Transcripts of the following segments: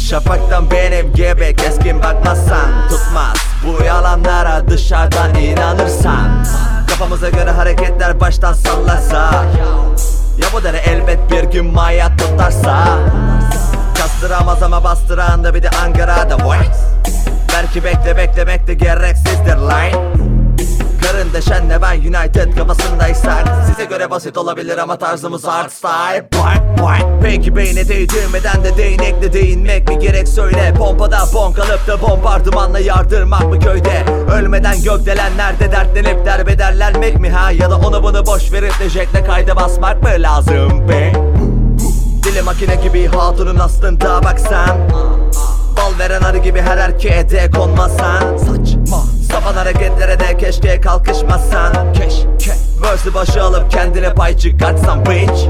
Şafaktan benim gibi keskin bakmazsan tutmaz. Bu yalanlara dışarıdan inanırsan. Kafamıza göre hareketler baştan sallarsa, ya bu dere elbet bir gün maya tutarsa. Kastıramaz ama bastıran da bir de Ankara'da voice. Belki beklemek de gereksizdir line. Karın deşenle ben United kafasındaysak, size göre basit olabilir ama tarzımız hardstyle. Peki beyne değdirmeden de değnekle değinmek mi gerek söyle. Pompada bonk alıp da bombardımanla yardırmak mı köyde? Ölmeden gökdelenlerde dertlenip derbederlenmek mi ha? Ya da onu bunu boş verip de jetle kayda basmak mı lazım be? Dili makine gibi hatunun aslında baksan, bal veren arı gibi her erkeğe de konmasan. Saçma sapan hareketlere de keşke kalkışmasan. Keşke verse'ü başa alıp kendine pay çıkartsan bitch.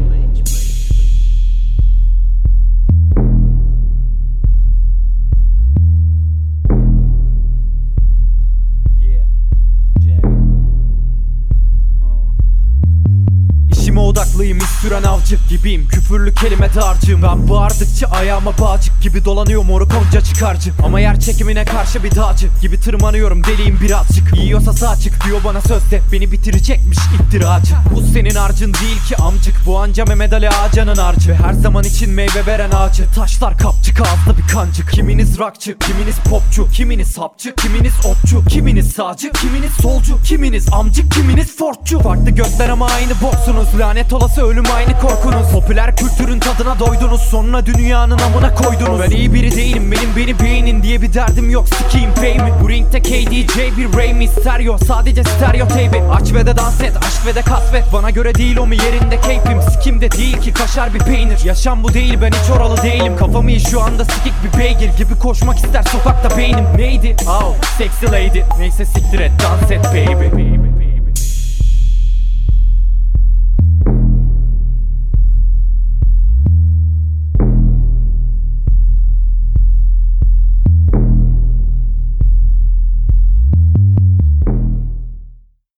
İşime odaklıyım, iz süren avcı gibiyim. Küfürlü kelime dağarcığım. Ben bağırdıkça ayağıma bağcık gibi dolanıyor moruk onca çıkarcı. Ama yer çekimine karşı bir dağcı gibi tırmanıyorum, deliyim birazcık. Yiyorsa sağ çık diyor bana sözde, beni bitirecekmiş iftiracı. Bu senin harcın değil ki amcık, bu anca Mehmet Ali Ağcan'ın harcı. Ve her zaman için meyve veren ağacı. Taşlar kapçık, ağızda bir kancık. Kiminiz rockçı, kiminiz popçu, kiminiz hapçı, kiminiz otçu, kiminiz sağcı, kiminiz solcu, kiminiz amcık, kiminiz fortçu. Farklı gökler ama aynı boksunuz. Lanet olası ölüm aynı korkunuz. Popüler kültürün tadına doydunuz, sonra dünyanın amına koydunuz. Ben iyi biri değilim, beni beğenin diye bir derdim yok, sikiyim fame'i. Bu ringte KDJ bir Ray mi stereo, sadece stereo teybi. Aç ve de dans et, aşk ve de kasvet. Bana göre değil o mu yerinde keyfim. Sikimde değil ki kaşar bir peynir. Yaşam bu değil, ben hiç oralı değilim. Kafamı iyi şu anda sikik bir beygir gibi koşmak ister sokakta beynim. Neydi? Oh, sexy lady. Neyse siktir et, dans et baby.